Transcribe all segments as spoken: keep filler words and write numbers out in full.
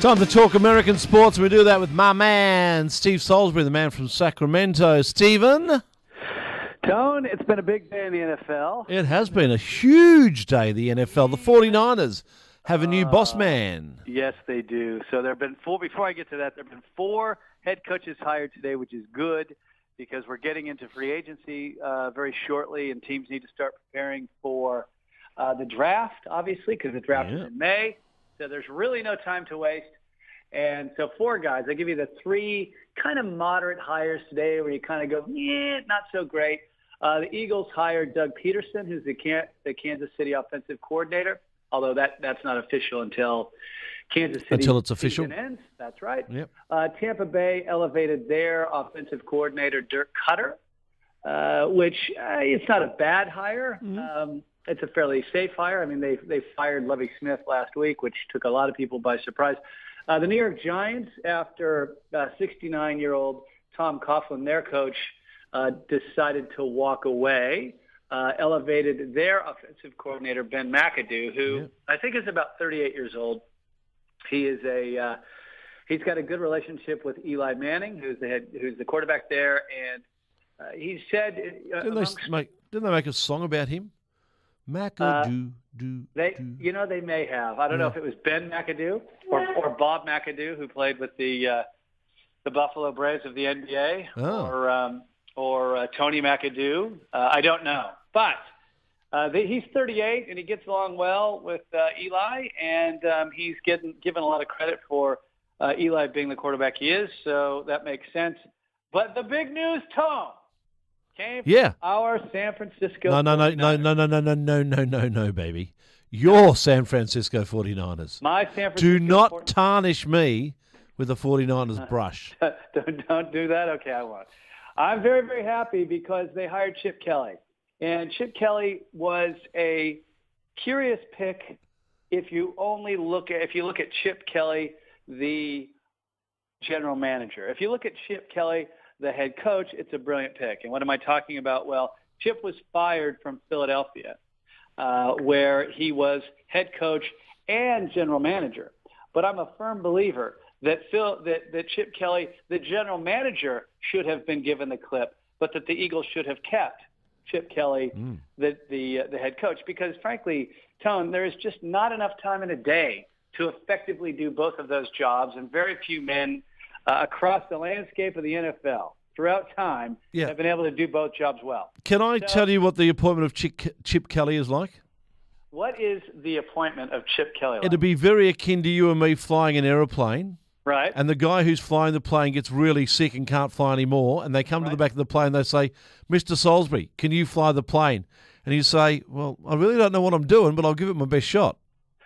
Time to talk American sports. We do that with my man, Steve Salisbury, the man from Sacramento. Stephen? Tone, it's been a big day in the N F L. It has been a huge day in the N F L. The forty-niners have a new uh, boss man. Yes, they do. So there have been four, before I get to that, there have been four head coaches hired today, which is good because we're getting into free agency uh, very shortly, and teams need to start preparing for uh, the draft, obviously, because the draft yeah. is in May. So there's really no time to waste. And so four guys, I give you the three kind of moderate hires today where you kind of go, yeah, not so great. Uh, the Eagles hired Doug Peterson, who's the, Can- the Kansas City offensive coordinator, although that, that's not official until Kansas City until it's official ends. That's right. Yep. Uh, Tampa Bay elevated their offensive coordinator, Dirk Cutter, uh, which uh, it's not a bad hire. Mm-hmm. Um, it's a fairly safe hire. I mean, they they fired Lovie Smith last week, which took a lot of people by surprise. Uh, the New York Giants, after uh, sixty-nine-year-old Tom Coughlin, their coach, uh, decided to walk away, uh, elevated their offensive coordinator, Ben McAdoo, who yeah. I think is about thirty-eight years old. He is a uh, he's got a good relationship with Eli Manning, who's the head, who's the quarterback there, and uh, he said, uh, didn't, amongst, they make, didn't they make a song about him? McAdoo, uh, do, they, do. You know, they may have. I don't yeah. know if it was Ben McAdoo or, or Bob McAdoo, who played with the uh, the Buffalo Braves of the N B A, oh. or um, or uh, Tony McAdoo. Uh, I don't know, but uh, they, he's thirty-eight and he gets along well with uh, Eli, and um, he's getting given a lot of credit for uh, Eli being the quarterback he is. So that makes sense. But the big news, Tom. Came yeah. our San Francisco No, no, no, no, no, no, no, no, no, no, no, no, baby. Your San Francisco forty-niners. My San Francisco Do not forty- tarnish me with the forty-niners uh, brush. Don't, don't do that? Okay, I won't. I'm very, very happy because they hired Chip Kelly. And Chip Kelly was a curious pick if you only look at, if you look at Chip Kelly, the general manager. If you look at Chip Kelly, the head coach, it's a brilliant pick. And what am I talking about? Well, Chip was fired from Philadelphia, uh, where he was head coach and general manager. But I'm a firm believer that Phil, that, that Chip Kelly, the general manager, should have been given the clip, but that the Eagles should have kept Chip Kelly, mm. the the, uh, the head coach, because frankly, Tone, there is just not enough time in a day to effectively do both of those jobs, and very few men Uh, across the landscape of the N F L throughout time yeah. have been able to do both jobs well. Can I so, tell you what the appointment of Chip, Chip Kelly is like? What is the appointment of Chip Kelly like? It'd be very akin to you and me flying an aeroplane. Right. And the guy who's flying the plane gets really sick and can't fly anymore, and they come right. to the back of the plane and they say, Mister Salisbury, can you fly the plane? And you say, well, I really don't know what I'm doing, but I'll give it my best shot.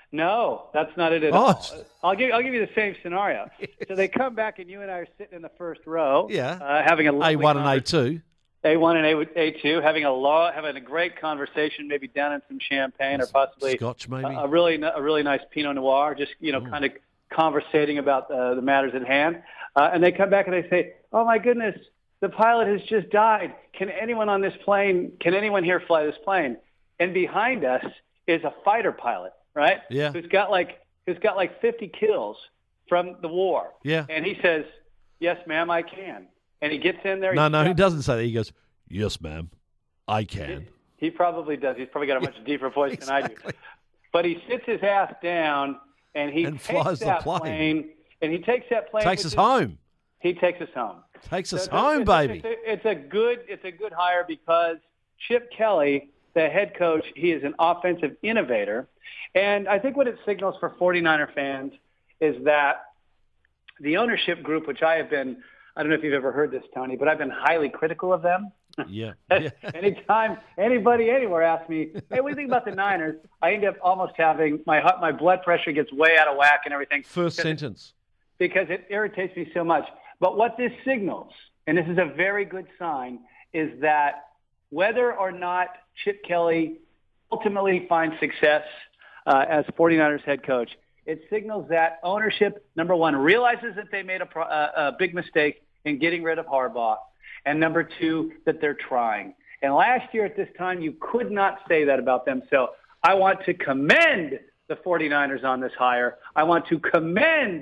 No, that's not it at oh. all. I'll give I'll give you the same scenario. Yes. So they come back and you and I are sitting in the first row, yeah, uh, having a A one and A two, A one and A two, having a law, having a great conversation, maybe down in some champagne or possibly Scotch, maybe a, a really a really nice Pinot Noir, just you know, oh. kind of conversating about uh, the matters at hand. Uh, and they come back and they say, "Oh my goodness, the pilot has just died. Can anyone on this plane? Can anyone here fly this plane?" And behind us is a fighter pilot. Right? Yeah. Who's got like who's got like fifty kills from the war? Yeah. And he says, "Yes, ma'am, I can." And he gets in there. No, no, he doesn't say that. He goes, "Yes, ma'am, I can." He, he probably does. He's probably got a much deeper voice exactly. than I do. But he sits his ass down and he and takes flies that the plane. plane and he takes that plane. Takes us his, home. He takes us home. Takes so us it's home, a, baby. It's a, it's a good. It's a good hire because Chip Kelly, the head coach, he is an offensive innovator. And I think what it signals for forty-niner fans is that the ownership group, which I have been, I don't know if you've ever heard this, Tony, but I've been highly critical of them. Yeah. yeah. Anytime anybody anywhere asks me, hey, what do you think about the Niners? I end up almost having, my my blood pressure gets way out of whack and everything. First sentence. Because it irritates me so much. But what this signals, and this is a very good sign, is that whether or not Chip Kelly ultimately finds success uh, as forty-niners head coach, it signals that ownership, number one, realizes that they made a, pro- a, a big mistake in getting rid of Harbaugh, and number two, that they're trying. And last year at this time, you could not say that about them. So I want to commend the forty-niners on this hire. I want to commend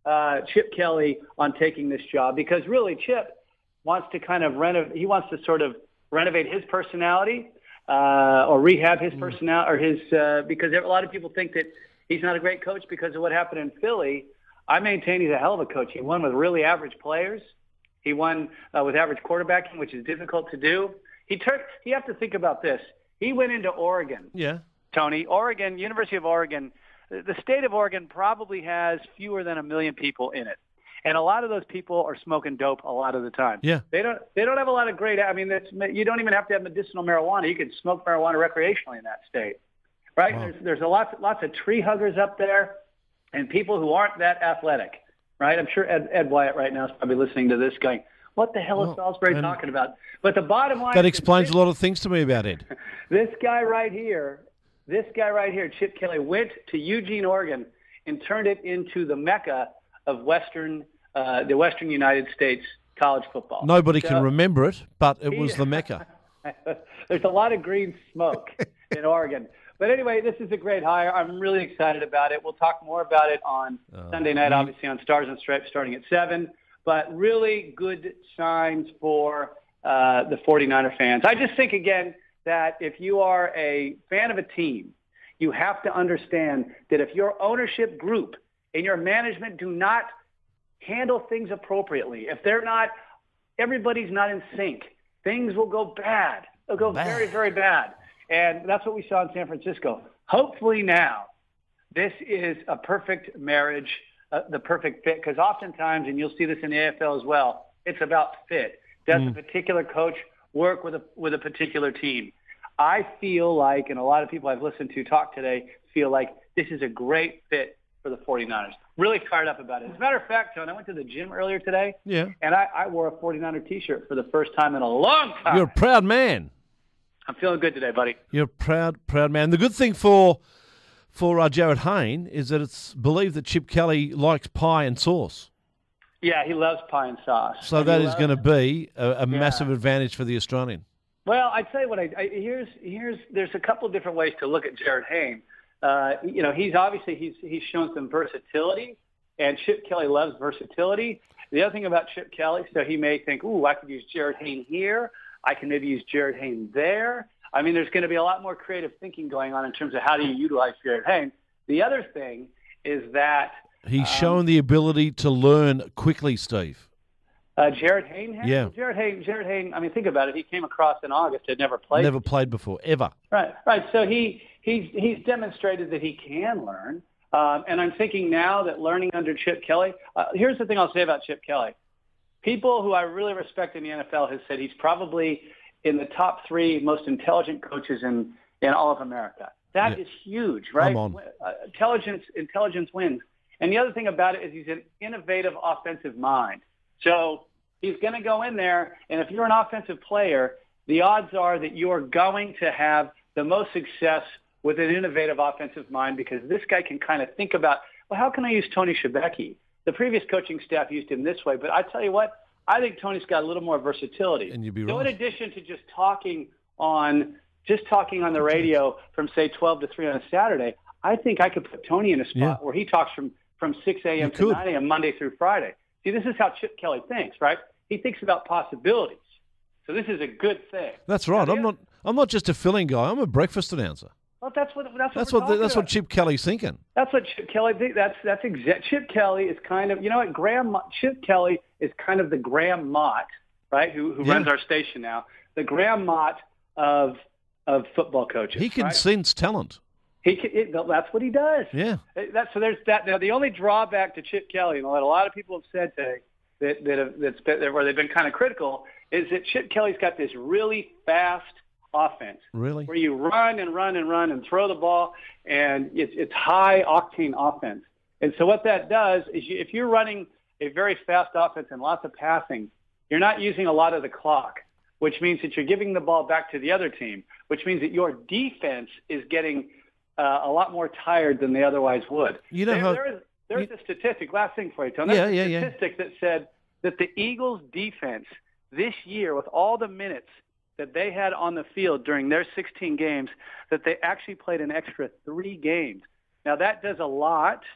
uh, Chip Kelly on taking this job, because really Chip wants to kind of renovate. He wants to sort of renovate his personality uh, or rehab his personality or his uh, because a lot of people think that he's not a great coach because of what happened in Philly. I maintain he's a hell of a coach. He won with really average players. He won uh, with average quarterbacking, which is difficult to do. He turned. You have to think about this. He went into Oregon. Yeah. Tony, Oregon, University of Oregon. The state of Oregon probably has fewer than a million people in it, and a lot of those people are smoking dope a lot of the time. Yeah. They don't. They don't have a lot of great. I mean, that's, you don't even have to have medicinal marijuana. You can smoke marijuana recreationally in that state, right? Wow. There's there's a lot lots of tree huggers up there, and people who aren't that athletic, right? I'm sure Ed, Ed Wyatt right now is probably listening to this, going, "What the hell is Well, Salisbury talking about?" But the bottom line That is explains this, a lot of things to me about Ed. this guy right here. This guy right here, Chip Kelly, went to Eugene, Oregon, and turned it into the mecca of Western, uh, the Western United States college football. Nobody So, can remember it, but it he- was the Mecca. There's a lot of green smoke in Oregon. But anyway, this is a great hire. I'm really excited about it. We'll talk more about it on Uh, Sunday night, you- obviously on Stars and Stripes starting at seven. But really good signs for uh, the 49er fans. I just think, again, that if you are a fan of a team, you have to understand that if your ownership group and your management do not handle things appropriately, if they're not, everybody's not in sync, things will go bad. They'll go Bad. very, very bad. And that's what we saw in San Francisco. Hopefully now, this is a perfect marriage, uh, the perfect fit, because oftentimes, and you'll see this in the A F L as well, it's about fit. Does Mm. a particular coach work with a with a particular team? I feel like, and a lot of people I've listened to talk today feel like this is a great fit for the 49ers. Really fired up about it. As a matter of fact, Tony, I went to the gym earlier today, Yeah. and I, I wore a 49er T-shirt for the first time in a long time. You're a proud man. I'm feeling good today, buddy. You're a proud, proud man. The good thing for for uh, Jared Hayne is that it's believed that Chip Kelly likes pie and sauce. Yeah, he loves pie and sauce. So And that he is loves- going to be a, a massive advantage for the Australian. Well, I tell you what, I, I, here's here's there's a couple of different ways to look at Jared Hayne. Uh, you know, he's obviously he's he's shown some versatility, and Chip Kelly loves versatility. The other thing about Chip Kelly, so he may think, ooh, I could use Jared Hayne here. I can maybe use Jared Hayne there. I mean, there's going to be a lot more creative thinking going on in terms of how do you utilize Jared Hayne. The other thing is that He's um, shown the ability to learn quickly, Steve. uh, Jared Hayne has. Yeah. Jared Hayne. Jared Hayne. I mean, think about it. He came across in August, had never played. Never played before, ever. Right, right. So he he's he's demonstrated that he can learn, um, and I'm thinking now that learning under Chip Kelly. Uh, here's the thing I'll say about Chip Kelly: people who I really respect in the N F L has said he's probably in the top three most intelligent coaches in in all of America. That Yeah. is huge, right? Come on. Uh, intelligence intelligence wins. And the other thing about it is he's an innovative offensive mind. So he's going to go in there, and if you're an offensive player, the odds are that you are going to have the most success with an innovative offensive mind, because this guy can kind of think about, well, how can I use Tony Shebeki? The previous coaching staff used him this way, but I tell you what, I think Tony's got a little more versatility. And you'd be so right. in addition to just talking on just talking on the radio from, say, twelve to three on a Saturday, I think I could put Tony in a spot Yeah. where he talks from, from six a.m. You to could. nine a.m. Monday through Friday. See, this is how Chip Kelly thinks, right? He thinks about possibilities. So this is a good thing. That's right. Now, I'm the- not. I'm not just a filling guy. I'm a breakfast announcer. Well, that's what that's what That's we're what. talking That's about. what Chip Kelly's thinking. That's what Chip Kelly thinks. That's that's exact. Chip Kelly is kind of, you know what, Graham Mo- Chip Kelly is kind of the Graham Mott, right? Who who Yeah. runs our station now? The Graham Mott of of football coaches. He can right? sense talent. He can, it, that's what he does. Yeah. That's so. There's that. Now, the only drawback to Chip Kelly, and what a lot of people have said today, that that have, that's been, where they've been kind of critical, is that Chip Kelly's got this really fast offense Really. where you run and run and run and throw the ball, and it's it's high octane offense. And so what that does is, you, if you're running a very fast offense and lots of passing, you're not using a lot of the clock, which means that you're giving the ball back to the other team, which means that your defense is getting uh, a lot more tired than they otherwise would. You know there, how- there is, there's you- a statistic, last thing for you, Tony. Yeah, There's a yeah, yeah. statistic that said that the Eagles' defense this year, with all the minutes that they had on the field during their sixteen games, that they actually played an extra three games. Now, that does a lot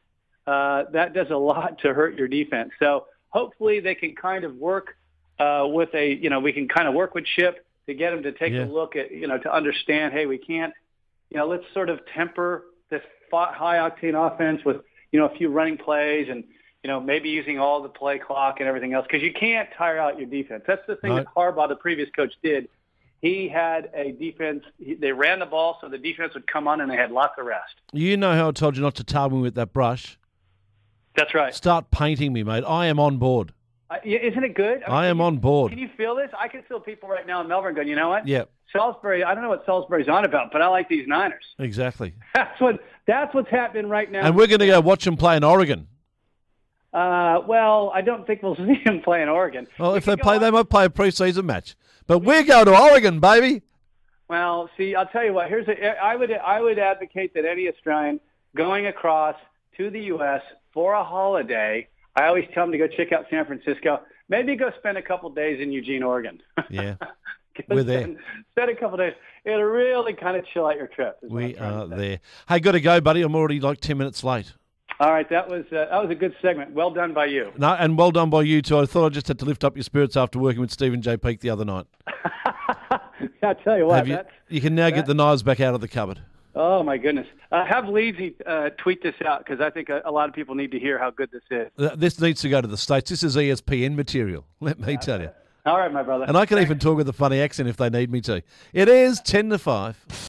uh, that does a lot to hurt your defense. So hopefully they can kind of work uh, with a, you know, we can kind of work with Chip to get him to take Yeah. a look at, you know, to understand, hey, we can't, you know, let's sort of temper this high-octane offense with, you know, a few running plays and, you know, maybe using all the play clock and everything else, because you can't tire out your defense. That's the thing No. that Harbaugh, the previous coach, did. He had a defense. He, they ran the ball so the defense would come on and they had lots of rest. You know how I told you not to tar me with that brush? That's right. Start painting me, mate. I am on board. Uh, yeah, isn't it good? I mean, am can on you, board. Can you feel this? I can feel people right now in Melbourne going, you know what? Yeah, Salisbury, I don't know what Salisbury's on about, but I like these Niners. exactly. That's what that's what's happening right now. And we're going to go watch them play in Oregon. Uh, well, I don't think we'll see them play in Oregon. Well, We if can they go play, on- they might play a preseason match. But we're going to Oregon, baby. Well, see, I'll tell you what. Here's a, I would I would advocate that any Australian going across to the U S for a holiday, I always tell them to go check out San Francisco. Maybe go spend a couple days in Eugene, Oregon. Yeah, Go we're there. Spend, spend a couple days. It'll really kind of chill out your trip. is what We I'm trying are to say. there. Hey, got to go, buddy. I'm already like ten minutes late. All right, that was uh, that was a good segment. Well done by you. No, and well done by you too. I thought I just had to lift up your spirits after working with Stephen J. Peake the other night. I'll tell you what. Have you, that's, you can now that- get the knives back out of the cupboard. oh my goodness. Uh, have Leedsy uh, tweet this out because I think a, a lot of people need to hear how good this is. Uh, This needs to go to the States. This is E S P N material, let me tell you. All right, my brother. And I can even talk with a funny accent if they need me to. It is ten to five.